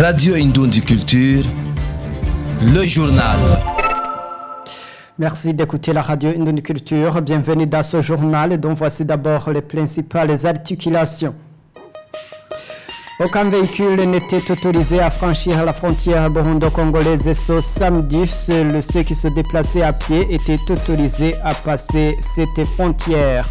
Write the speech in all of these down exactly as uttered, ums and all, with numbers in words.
Radio Indoundi Culture, le journal. Merci d'écouter la radio Indoundi Culture. Bienvenue dans ce journal dont voici d'abord les principales articulations. Aucun véhicule n'était autorisé à franchir la frontière burundo-congolaise ce samedi. Seuls ceux qui se déplaçaient à pied étaient autorisés à passer cette frontière.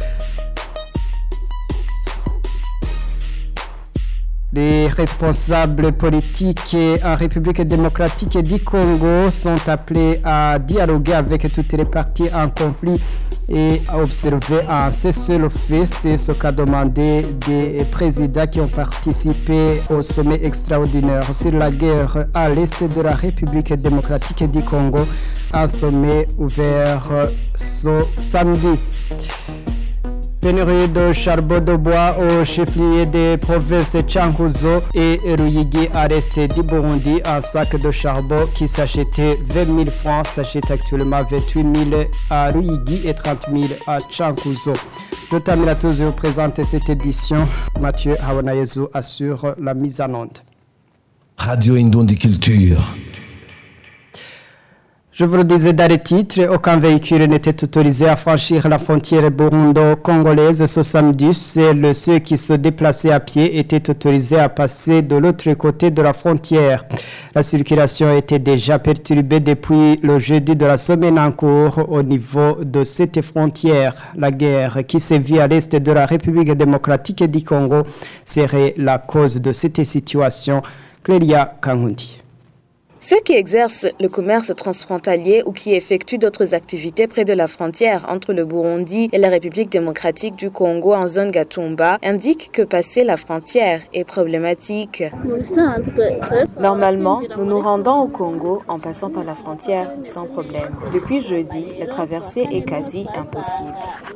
Les responsables politiques en République démocratique du Congo sont appelés à dialoguer avec toutes les parties en conflit et à observer un cessez-le-feu. C'est ce qu'a demandé des présidents qui ont participé au sommet extraordinaire sur la guerre à l'est de la République démocratique du Congo, un sommet ouvert ce samedi. Pénurie de charbon de bois au chef-lieu des provinces Chankuzo et Ruyigi à l'est du Burundi. Un sac de charbon qui s'achetait vingt mille francs s'achète actuellement vingt-huit mille à Ruyigi et trente mille à Chankuzo. Le Tamilatozo vous présente cette édition. Mathieu Hawanayezu assure la mise en onde. Radio Indoundi Culture. Je vous le disais dans les titres, aucun véhicule n'était autorisé à franchir la frontière burundo-congolaise ce samedi. Seuls ceux qui se déplaçaient à pied étaient autorisés à passer de l'autre côté de la frontière. La circulation était déjà perturbée depuis le jeudi de la semaine en cours au niveau de cette frontière. La guerre qui sévit à l'est de la République démocratique du Congo serait la cause de cette situation. Clélia Kangundi. Ceux qui exercent le commerce transfrontalier ou qui effectuent d'autres activités près de la frontière entre le Burundi et la République démocratique du Congo en zone Gatumba indiquent que passer la frontière est problématique. Normalement, nous nous rendons au Congo en passant par la frontière sans problème. Depuis jeudi, la traversée est quasi impossible.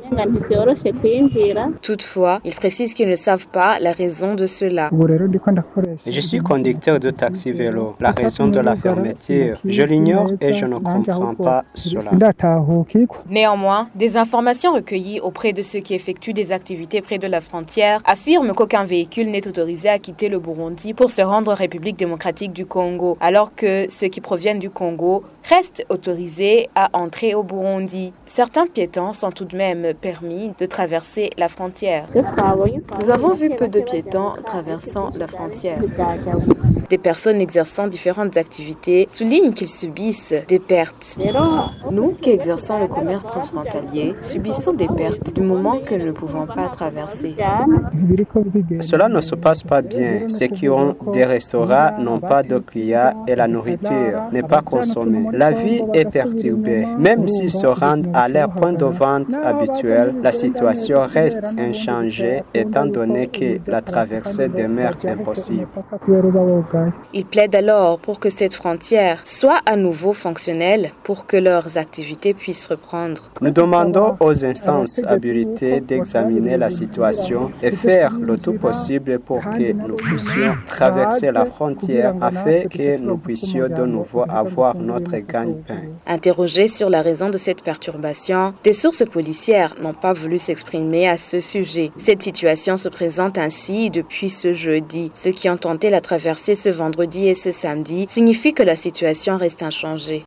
Toutefois, ils précisent qu'ils ne savent pas la raison de cela. Je suis conducteur de taxi-vélo. La raison de la fermeture, je l'ignore et je ne comprends pas cela. Néanmoins, des informations recueillies auprès de ceux qui effectuent des activités près de la frontière affirment qu'aucun véhicule n'est autorisé à quitter le Burundi pour se rendre en République démocratique du Congo, alors que ceux qui proviennent du Congo restent autorisés à entrer au Burundi. Certains piétons sont tout de même permis de traverser la frontière. Nous avons vu peu de piétons traversant la frontière. Des personnes exerçant différentes activités soulignent qu'ils subissent des pertes. Nous qui exerçons le commerce transfrontalier subissons des pertes du moment que nous ne pouvons pas traverser. Cela ne se passe pas bien. Ceux qui ont des restaurants n'ont pas de clients et la nourriture n'est pas consommée. La vie est perturbée. Même s'ils se rendent à leur point de vente habituel, la situation reste inchangée étant donné que la traversée demeure impossible. Ils plaident alors pour que cette frontière soit à nouveau fonctionnelle pour que leurs activités puissent reprendre. Nous demandons aux instances habilitées d'examiner la situation et faire le tout possible pour que nous puissions traverser la frontière afin que nous puissions de nouveau avoir notre gagne-pain. Interrogés sur la raison de cette perturbation, des sources policières n'ont pas voulu s'exprimer à ce sujet. Cette situation se présente ainsi depuis ce jeudi. Ceux qui ont tenté la traversée ce vendredi et ce samedi signifie que la situation reste inchangée.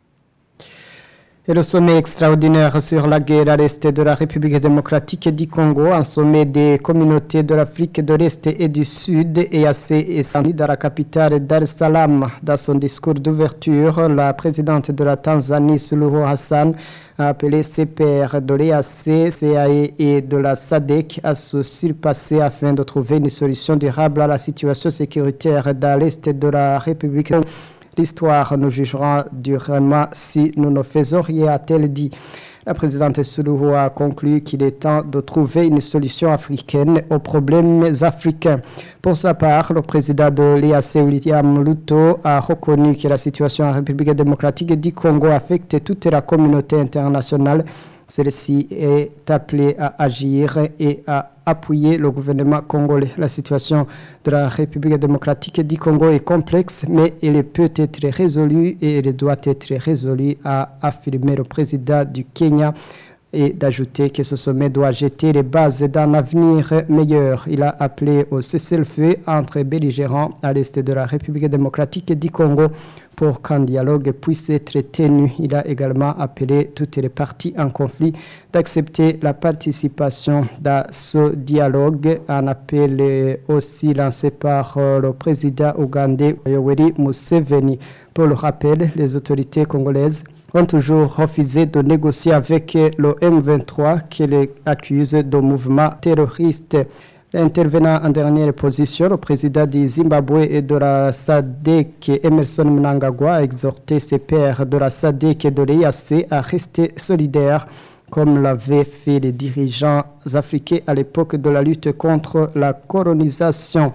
Et le sommet extraordinaire sur la guerre à l'est de la République démocratique du Congo, un sommet des communautés de l'Afrique de l'Est et du Sud, est assez samedi dans la capitale Dar es Salaam. Dans son discours d'ouverture, la présidente de la Tanzanie, Suluhu Hassan, a appelé ses pairs de l'E A C, C A E et de la S A D C à se surpasser afin de trouver une solution durable à la situation sécuritaire dans l'Est de la République. L'histoire nous jugera durement si nous ne faisons rien, a-t-elle dit. La présidente Suluhu a conclu qu'il est temps de trouver une solution africaine aux problèmes africains. Pour sa part, le président de l'E A C, William Ruto, a reconnu que la situation en République démocratique du Congo affecte toute la communauté internationale. Celle-ci est appelée à agir et à appuyer le gouvernement congolais. La situation de la République démocratique du Congo est complexe, mais elle peut être résolue et elle doit être résolue, a affirmé le président du Kenya, et d'ajouter que ce sommet doit jeter les bases d'un avenir meilleur. Il a appelé au cessez-le-feu entre belligérants à l'est de la République démocratique du Congo pour qu'un dialogue puisse être tenu. Il a également appelé toutes les parties en conflit d'accepter la participation dans ce dialogue. Un appel aussi lancé par le président ougandais Yoweri Museveni. Pour le rappel, les autorités congolaises ont toujours refusé de négocier avec le M vingt-trois qui les accuse de mouvement terroriste. Intervenant en dernière position, le président du Zimbabwe et de la S A D C, Emerson Mnangagwa, a exhorté ses pairs de la S A D C et de l'E A C à rester solidaires, comme l'avaient fait les dirigeants africains à l'époque de la lutte contre la colonisation.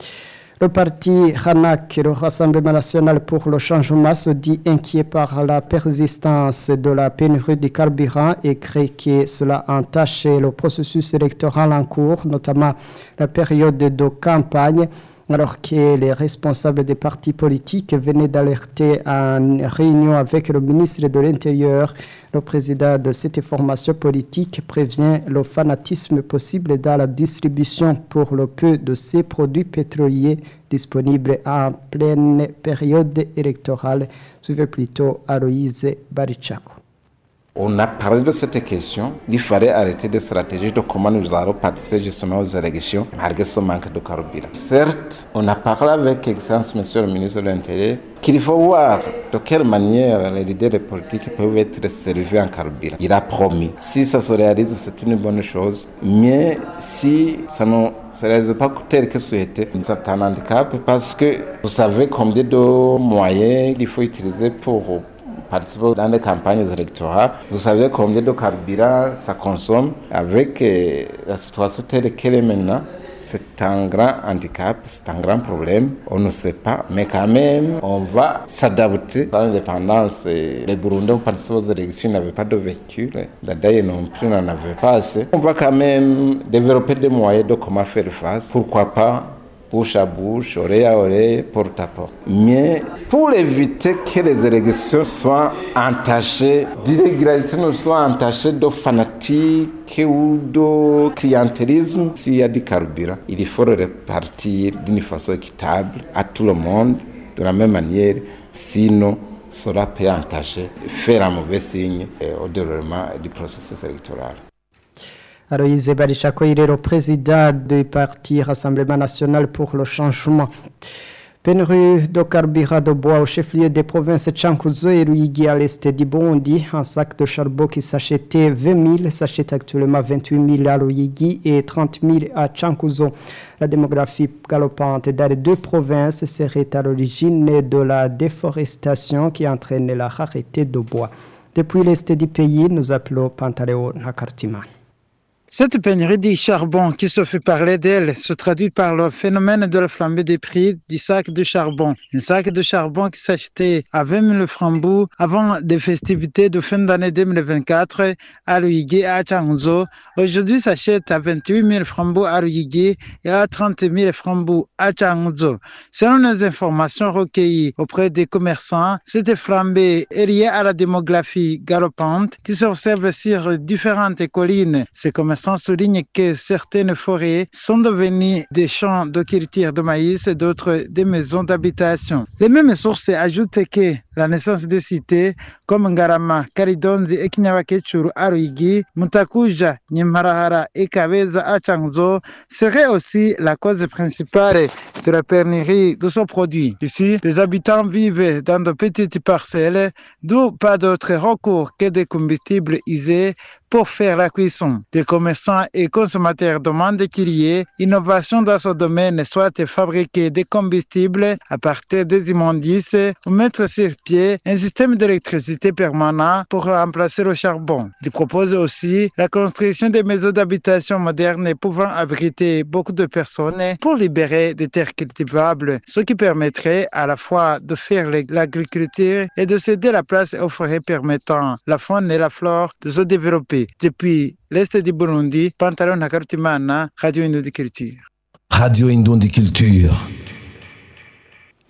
Le parti Hanak, le Rassemblement national pour le changement, se dit inquiet par la persistance de la pénurie de carburant et crée que cela entache le processus électoral en cours, notamment la période de campagne, alors que les responsables des partis politiques venaient d'alerter en réunion avec le ministre de l'Intérieur. Le président de cette formation politique prévient le fanatisme possible dans la distribution pour le peu de ces produits pétroliers disponibles en pleine période électorale. Suivez plutôt Aloïse Barichako. On a parlé de cette question. Il fallait arrêter des stratégies de comment nous allons participer justement aux élections malgré ce manque de carburant. Certes, on a parlé avec Excellence, Monsieur le ministre de l'Intérieur, qu'il faut voir de quelle manière les leaders politiques peuvent être servis en carburant. Il a promis. Si ça se réalise, c'est une bonne chose. Mais si ça ne se réalise pas tel que souhaité, c'est un handicap parce que vous savez combien de moyens il faut utiliser pour participer dans les campagnes électorales. Vous savez combien de carburant ça consomme. Avec euh, la situation telle qu'elle est maintenant, c'est un grand handicap, c'est un grand problème. On ne sait pas, mais quand même, on va s'adapter. Dans l'indépendance, les Burundais participent aux élections, n'avaient pas de véhicule. La D A I non plus n'en avait pas assez. On va quand même développer des moyens de comment faire face. Pourquoi pas bouche à bouche, oreille à oreille, porte à porte. Mais pour éviter que les élections soient entachées d'irrégularité, ne soient entachées de fanatique ou de clientélisme, s'il y a du carburant, il faut le répartir d'une façon équitable à tout le monde, de la même manière, sinon cela peut entacher, faire un mauvais signe au déroulement du processus électoral. Aloïse Barichako, il est le président du parti Rassemblement national pour le changement. Pénurie de carburant de bois au chef-lieu des provinces Chankuzo et Ruyigi à l'est du Burundi. Un sac de charbon qui s'achetait vingt mille s'achète actuellement vingt-huit mille à Ruyigi et trente mille à Chankuzo. La démographie galopante dans les deux provinces serait à l'origine de la déforestation qui entraîne la rareté de bois. Depuis l'est du pays, nous appelons Pantaleo Nakartiman. Cette pénurie du charbon qui se fait parler d'elle se traduit par le phénomène de la flambée des prix du sac de charbon. Un sac de charbon qui s'achetait à vingt mille francs avant des festivités de fin d'année deux mille vingt-quatre à Ruyigi et à Chankuzo, aujourd'hui s'achète à vingt-huit mille francs à Ruyigi et à trente mille francs à Chankuzo. Selon les informations recueillies auprès des commerçants, cette flambée est liée à la démographie galopante qui s'observe sur différentes collines. Ces commerçants souligne que certaines forêts sont devenues des champs de culture de maïs et d'autres des maisons d'habitation. Les mêmes sources ajoutent que la naissance des cités comme Ngarama, Karidonzi et Kinyabakechuru à Ruyigi, Mutakuja, Nyimarahara et Kabeza à Chankuzo serait aussi la cause principale de la pénurie de ce produit. Ici, les habitants vivent dans de petites parcelles, d'où pas d'autre recours que des combustibles usés pour faire la cuisson. Les commerçants et consommateurs demandent qu'il y ait innovation dans ce domaine, soit fabriquer des combustibles à partir des immondices ou mettre sur pied un système d'électricité permanent pour remplacer le charbon. Ils proposent aussi la construction des maisons d'habitation modernes pouvant abriter beaucoup de personnes pour libérer des terres cultivables, ce qui permettrait à la fois de faire l'agriculture et de céder la place aux forêts permettant la faune et la flore de se développer. Depuis l'Est du Burundi, Pantalon Nakartimana, Radio Indonde Culture. Radio Indonde Culture.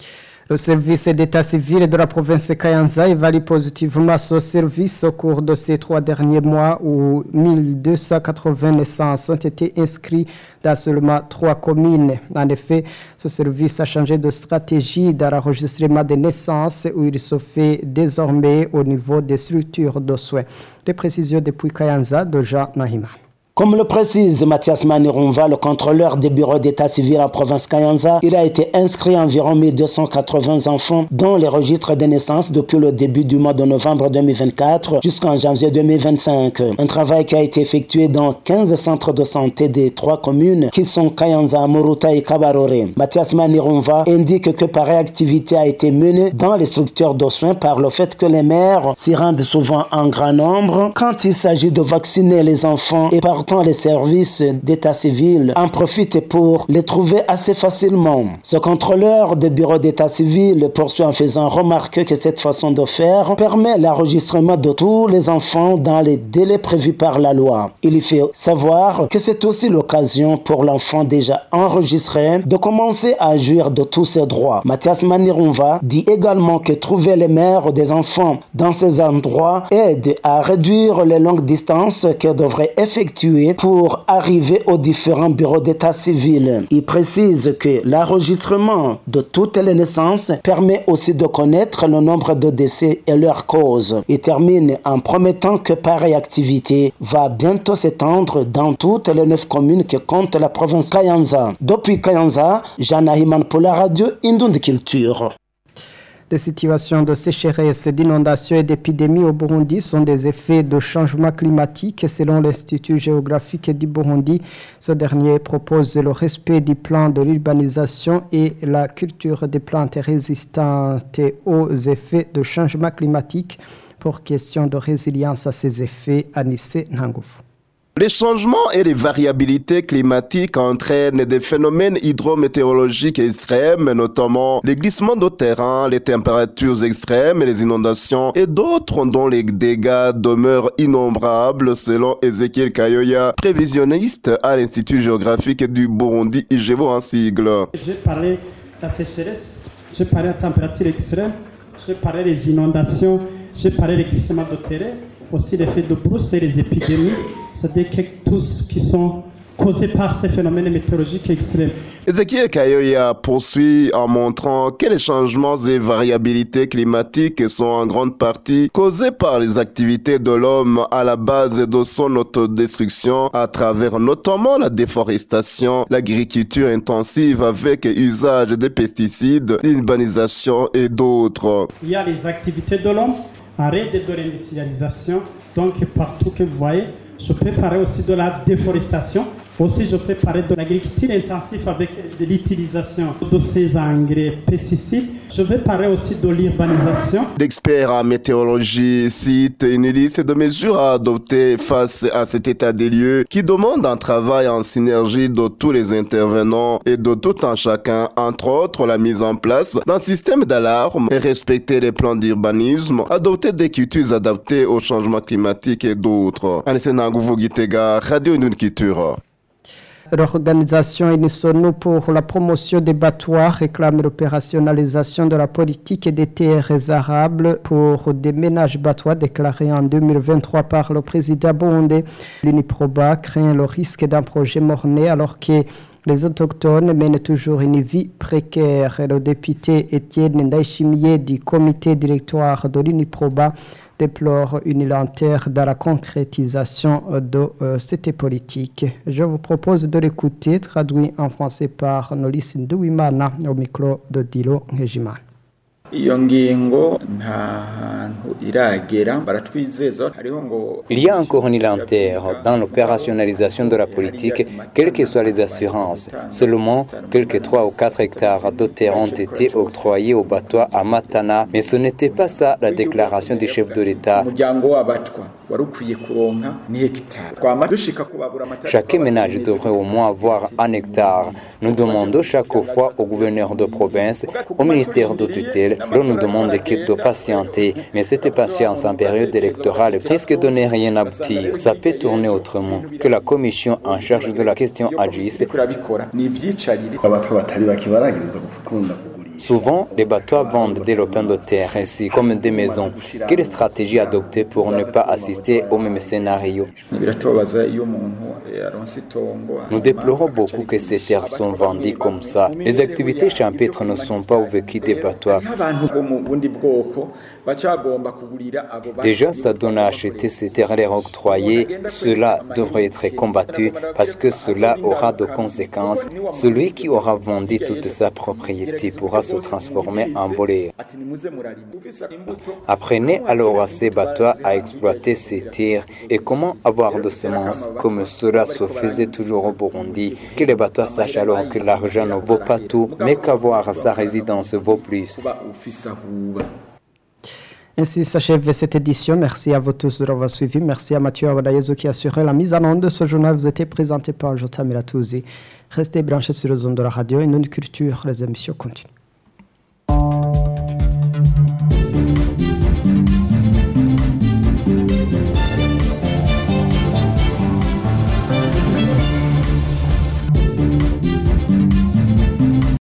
Le service d'état civil de la province de Kayanza évalue positivement ce service au cours de ces trois derniers mois où mille deux cent quatre-vingts naissances ont été inscrites dans seulement trois communes. En effet, ce service a changé de stratégie dans l'enregistrement des naissances où il se fait désormais au niveau des structures de soins. Les précisions depuis Kayanza de Jean Nahima. Comme le précise Mathias Manirumva, le contrôleur des bureaux d'état civil en province Kayanza, il a été inscrit environ mille deux cent quatre-vingts enfants dans les registres des naissances depuis le début du mois de novembre deux mille vingt-quatre jusqu'en janvier deux mille vingt-cinq. Un travail qui a été effectué dans quinze centres de santé des trois communes qui sont Kayanza, Moruta et Kabarore. Mathias Manirumva indique que pareille activité a été menée dans les structures de soins par le fait que les mères s'y rendent souvent en grand nombre quand il s'agit de vacciner les enfants et par les services d'état civil en profitent pour les trouver assez facilement. Ce contrôleur des bureaux d'état civil poursuit en faisant remarquer que cette façon de faire permet l'enregistrement de tous les enfants dans les délais prévus par la loi. Il y fait savoir que c'est aussi l'occasion pour l'enfant déjà enregistré de commencer à jouir de tous ses droits. Mathias Manirumva dit également que trouver les mères des enfants dans ces endroits aide à réduire les longues distances qu'elles devraient effectuer pour arriver aux différents bureaux d'état civil. Il précise que l'enregistrement de toutes les naissances permet aussi de connaître le nombre de décès et leurs causes. Il termine en promettant que pareille activité va bientôt s'étendre dans toutes les neuf communes que compte la province Kayanza. Depuis Kayanza, Jean Ahiman pour la radio Indonde Culture. Les situations de sécheresse, d'inondation et d'épidémie au Burundi sont des effets de changement climatique selon l'Institut géographique du Burundi. Ce dernier propose le respect du plan de l'urbanisation et la culture des plantes résistantes aux effets de changement climatique. Pour question de résilience à ces effets, Anissé Nangouf. Les changements et les variabilités climatiques entraînent des phénomènes hydrométéorologiques extrêmes, notamment les glissements de terrain, les températures extrêmes, les inondations et d'autres dont les dégâts demeurent innombrables selon Ezekiel Kayoya, prévisionniste à l'Institut géographique du Burundi, I G B O en sigle. J'ai parlé de la sécheresse, j'ai parlé de la température extrême, j'ai parlé des inondations, j'ai parlé des glissements de terrain, aussi l'effet de brousse et les épidémies. C'est-à-dire que tous qui sont causés par ces phénomènes météorologiques extrêmes. Ezekiel Kayoya poursuit en montrant que les changements et variabilités climatiques sont en grande partie causés par les activités de l'homme à la base de son autodestruction à travers notamment la déforestation, l'agriculture intensive avec usage de pesticides, l'urbanisation et d'autres. Il y a les activités de l'homme, arrêt de l'industrialisation, donc partout que vous voyez. Je peux parler aussi de la déforestation. Aussi, je peux parler de l'agriculture intensive avec de l'utilisation de ces engrais pesticides. Je vais parler aussi de l'urbanisation. L'expert en météorologie cite une liste de mesures à adopter face à cet état des lieux qui demande un travail en synergie de tous les intervenants et de tout un chacun, entre autres la mise en place d'un système d'alarme et respecter les plans d'urbanisme, adopter des cultures adaptées au changement climatique et d'autres. Radio Culture. L'organisation Unisono pour la promotion des battoirs réclame l'opérationnalisation de la politique des terres arables pour des ménages battoirs déclarés en deux mille vingt-trois par le président burundais. L'Uniproba craint le risque d'un projet mort-né alors que les autochtones mènent toujours une vie précaire. Le député Étienne Ndaïchimier du comité directoire de l'Uniproba déplore une lenteur dans la concrétisation de euh, cette politique. Je vous propose de l'écouter, traduit en français par Nolis Nduwimana au micro de Dilo Ngejimana. Il y a encore une lenteur dans l'opérationnalisation de la politique, quelles que soient les assurances. Seulement, quelques trois ou quatre hectares de terre ont été octroyés aux battoirs à Matana, mais ce n'était pas ça la déclaration du chef de l'État. Chaque ménage devrait au moins avoir un hectare. Nous demandons chaque fois au gouverneur de province, au ministère de tutelle, l'on nous demande de patienter, mais cette patience en période électorale risque de ne rien aboutir. Ça peut tourner autrement. Que la commission en charge de la question agisse. Souvent, les bateaux vendent des lopins de terre ainsi comme des maisons. Quelle stratégie adopter pour ne pas assister au même scénario? Nous déplorons beaucoup que ces terres sont vendues comme ça. Les activités champêtres ne sont pas au vécu des bateaux. Déjà, ça donne à acheter ces terres les octroyées. Cela devrait être combattu parce que cela aura de conséquences. Celui qui aura vendu toute sa propriété pourra se transformer en voleur. Apprenez alors à ces bateaux à exploiter ces terres et comment avoir de semences comme cela se faisait toujours au Burundi. Que les bateaux sachent alors que l'argent ne vaut pas tout, mais qu'avoir sa résidence vaut plus. Ainsi s'achève cette édition. Merci à vous tous de l'avoir suivi. Merci à Mathieu Awadayezo qui a assuré la mise en onde de ce journal. Vous était présenté par Jota Milatouzi. Restez branchés sur le zone de la radio et non de culture. Les émissions continuent.